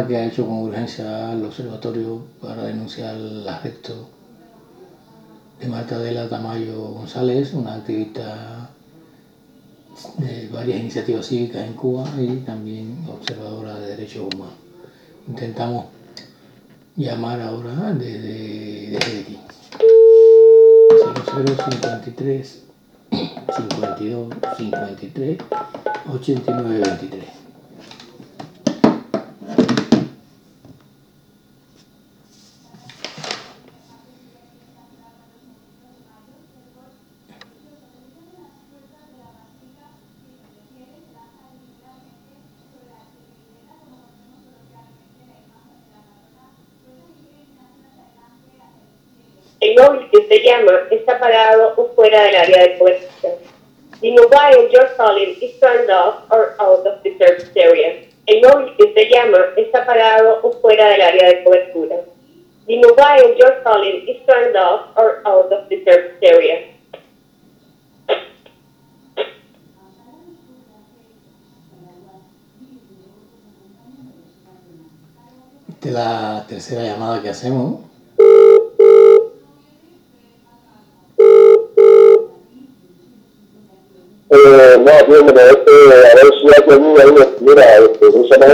llamada que ha hecho con urgencia al observatorio para denunciar el arresto de Marta Adela Tamayo González, una activista de varias iniciativas cívicas en Cuba y también observadora de derechos humanos. Intentamos llamar ahora desde aquí. 0053 52 53 89 23. El móvil que usted llama está apagado o fuera del área de cobertura. The mobile you're calling is turned off or out of the service area. El móvil que usted llama está apagado o fuera del área de cobertura. The mobile you're calling is turned off or out of the service area. Esta es la tercera llamada que hacemos. No, bien, a ver si hay alguien ahí, mira, no se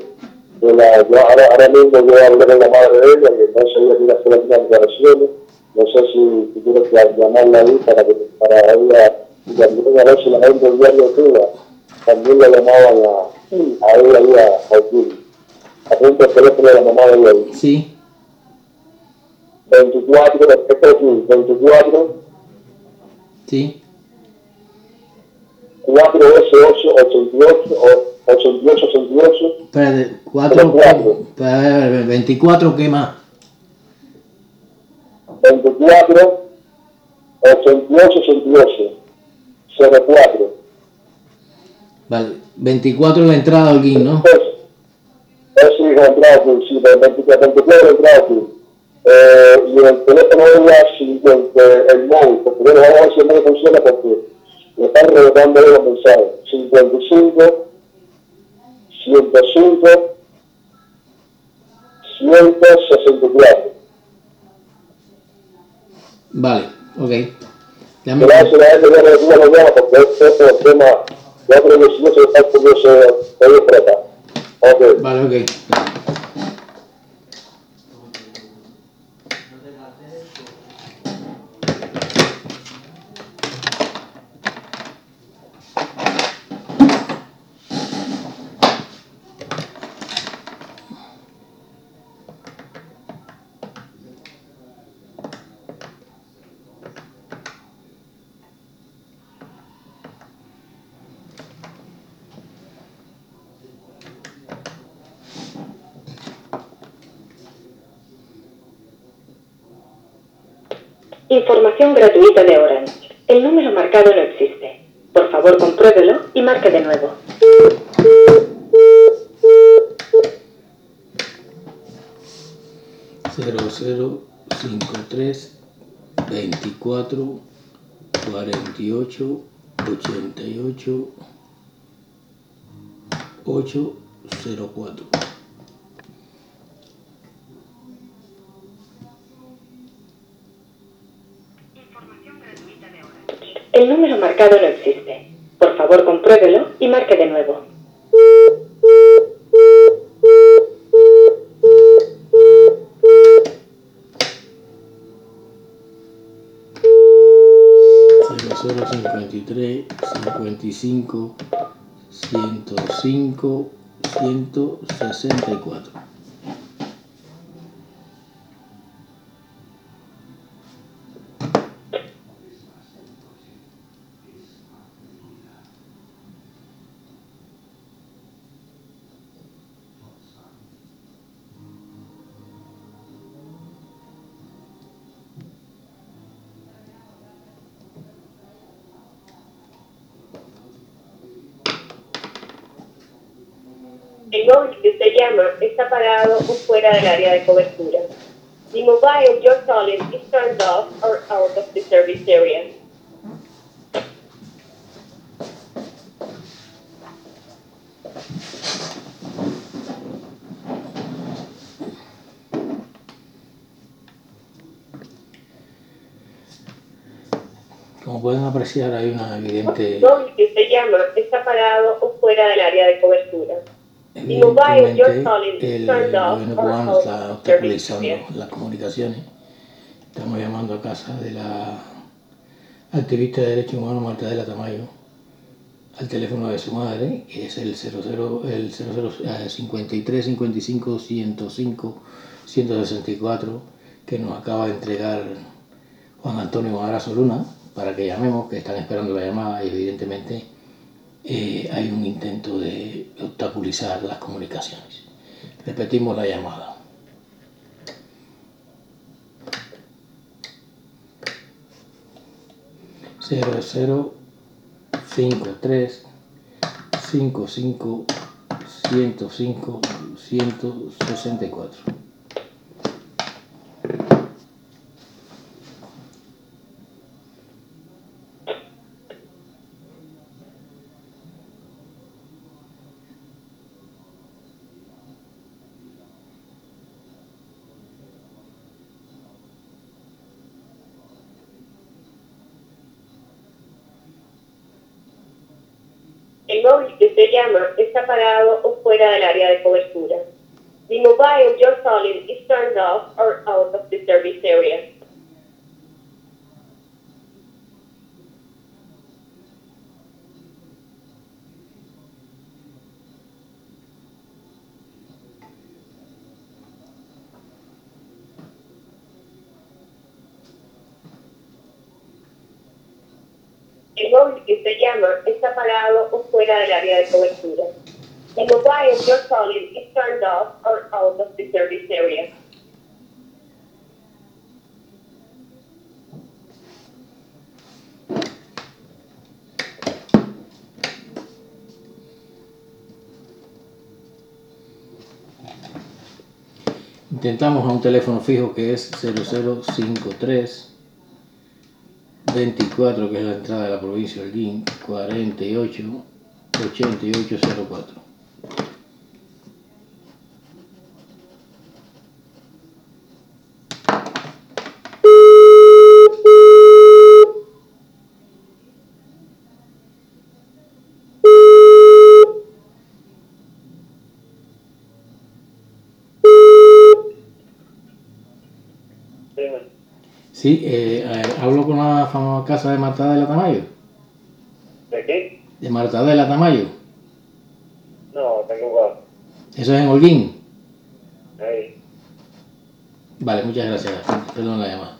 ahora mismo voy a hablar con la madre de ella, que no sé ella quiere hacer algunas declaraciones, no sé si quieres llamarla ahí para ella, y también a ver si la gente del diario de Cuba también la llamaban a ella ahí a Cuba. Apunta el teléfono de la mamá de ella ahí. Sí. 24, esto aquí, 24. Sí. 4S8 88. Espérate, 4. 24, ¿qué más? 24 88 04. Vale, 24 la entrada aquí, ¿no? Sí, la entrada aquí, sí, 24 la entrada aquí. Y el teléfono de ella, el móvil, porque bueno, vamos a ver si el móvil funciona porque le están rebotando los mensajes. 55 105 164. Vale, ok. Gracias a la gente de la Cuba mañana porque este es el tema de otro 18 que está curioso hoy por acá. Ok. Vale, ok. Información gratuita de Orange. El número marcado no existe. Por favor, compruébelo y marque de nuevo. 0053 24 48 88 804. Información gratuita de Orange. El número marcado no existe. Por favor, compruébelo y marque de nuevo. 0053 55 105 164. El móvil que usted llama está apagado o fuera del área de cobertura. The mobile you're calling is turned off or out of the service area. Como pueden apreciar, hay una evidente... El móvil que usted llama está apagado o fuera del área de cobertura. The mobile you're calling is El turned off gobierno or cubano out está of service obstaculizando area. las comunicaciones. Estamos llamando a casa de la activista de derechos humanos Martadela Tamayo al teléfono de su madre, que es el 53 55 105 164, que nos acaba de entregar Juan Antonio Madrazo Luna, para que llamemos, que están esperando la llamada y evidentemente hay un intento de obstaculizar las comunicaciones. Repetimos la llamada. 0053 55 105 164. El móvil que usted llama está apagado o fuera del área de cobertura. The mobile you're calling is turned off or out of the service area. El móvil que usted llama está apagado o fuera del área de cobertura. The mobile you're calling is turned off or out of the service area. Intentamos a un teléfono fijo que es 0053 24, que es la entrada de la provincia de Holguín, 48 8804. Sí, hablo con la famosa casa de Martadela Tamayo. ¿De qué? ¿De Martadela Tamayo? No, está equivocado. ¿Eso es en Holguín? Ahí. Vale, muchas gracias. Perdón la llamada.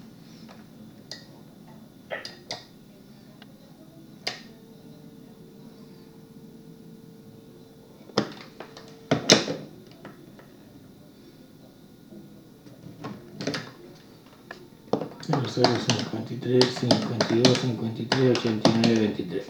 El 053 52 53 89 23.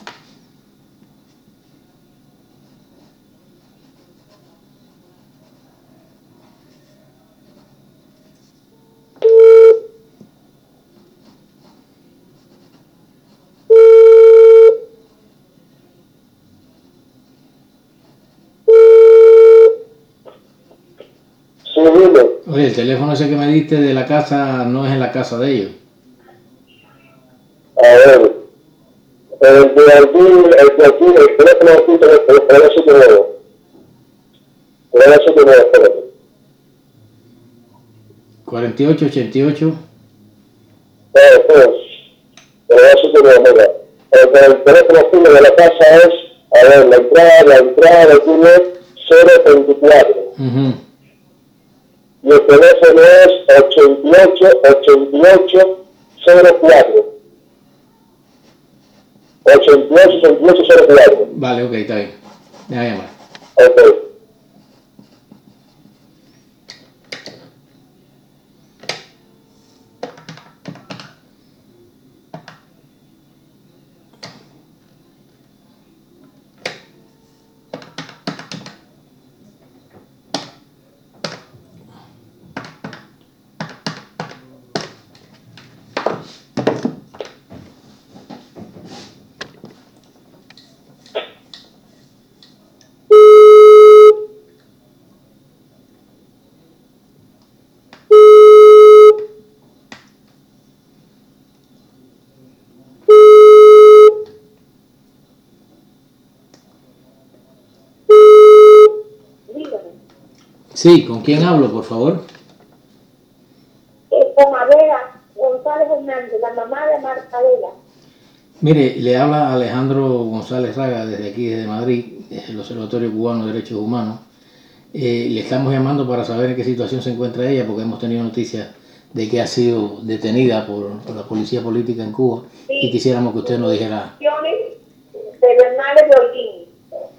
Sí, dime. Oye, el teléfono ese que me diste de la casa no es en la casa de ellos. A ver. El de aquí, el teléfono aquí, el 79. El 79, espérate. 48 88. Pues, el 79, mira. El teléfono aquí de la casa es, a ver, la entrada aquí es 034. Y el teléfono es 88 88 04. 88 88 04. Vale, ok, está bien. Me voy a llamar. Ok. Sí, ¿con quién hablo, por favor? Con Adela González Hernández, la mamá de Marta Adela. Mire, le habla Alejandro González Raga desde aquí, desde Madrid, desde el Observatorio Cubano de Derechos Humanos. Le estamos llamando para saber en qué situación se encuentra ella, porque hemos tenido noticias de que ha sido detenida por la policía política en Cuba, Sí, y quisiéramos que usted nos dijera. De Bernales de Holguín.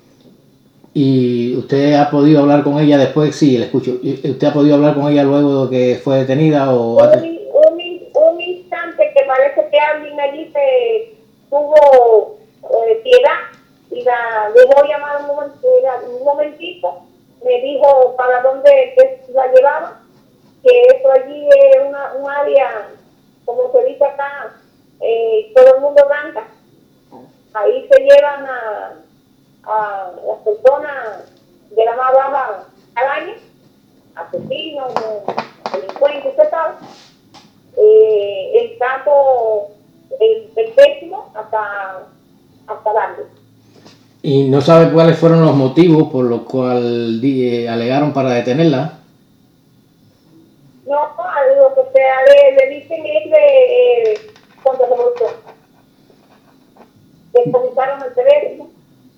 ¿Y usted ha podido hablar con ella después? Sí, le escucho. ¿Usted ha podido hablar con ella luego de que fue detenida o Un instante que parece que alguien allí tuvo piedad y la dejó llamar un momentito, me dijo para dónde que la llevaba, que eso allí es un área, como se dice acá, todo el mundo canta, ahí se llevan a las personas de la más baja calaña, asesinos, delincuentes, usted sabe. El caso, el décimo hasta darle. ¿Y no sabe cuáles fueron los motivos por los cuales alegaron para detenerla? No, lo que le dicen es de contrarrevolución. Descomisaron el teléfono.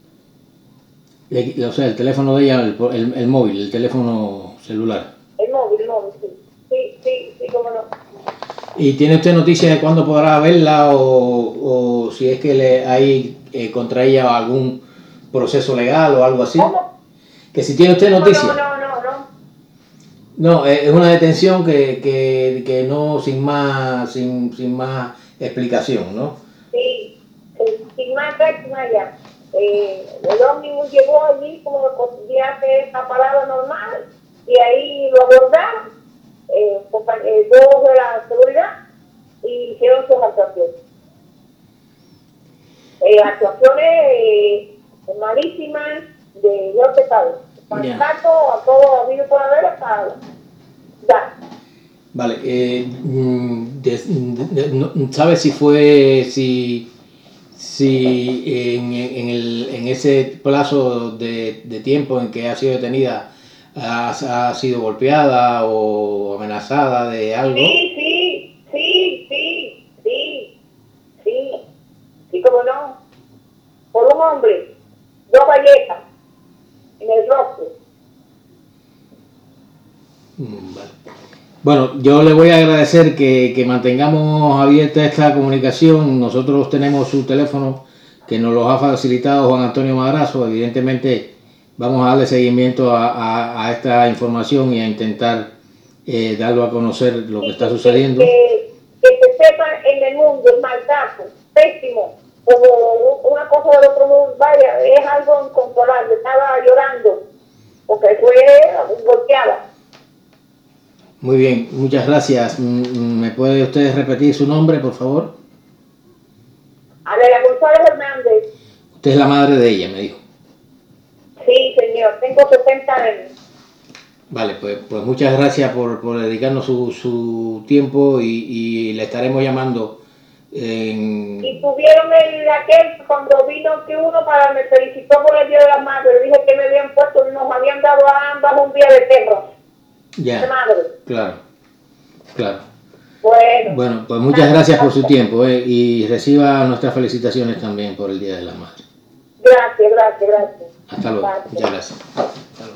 O sea, el teléfono de ella, el móvil, el teléfono celular. El móvil, sí. Sí, cómo no. ¿Y tiene usted noticia de cuándo podrá verla o si es que hay contra ella algún proceso legal o algo así? ¿Cómo? Que si tiene usted noticia. No. No, es una detención que no sin más explicación, ¿no? Sí, sin más ya. El ómnibus llegó allí como ya hace esa parada normal y ahí lo abordaron dos de la seguridad y hicieron sus actuaciones. Actuaciones malísimas de yo te sabe. Contacto a todo habido por haber hasta ya. Vale, ¿sabe si en ese plazo de tiempo en que ha sido detenida ha sido golpeada o amenazada de algo? Sí, cómo no. Por un hombre, 2 galletas en el rostro. Vale. Bueno, yo le voy a agradecer que mantengamos abierta esta comunicación. Nosotros tenemos su teléfono que nos lo ha facilitado Juan Antonio Madrazo. Evidentemente vamos a darle seguimiento a esta información y a intentar darlo a conocer lo que está sucediendo. Que se sepa en el mundo el maltrato, pésimo, como una cosa del otro mundo, vaya, es algo incontrolable. Estaba llorando porque fue golpeada. Muy bien, muchas gracias. ¿Me puede usted repetir su nombre, por favor? Adela González Hernández. Usted es la madre de ella, me dijo. Sí, señor, tengo 60 años. Vale, pues muchas gracias por dedicarnos su tiempo y le estaremos llamando. Y tuvieron aquel cuando vino que uno me felicitó por el Día de la Madre, le dije que me habían puesto, nos habían dado a ambas un día de perro. Ya, de madre. Claro. Bueno, pues muchas gracias por su tiempo y reciba nuestras felicitaciones también por el Día de la Madre. Gracias. Hasta luego. Muchas gracias.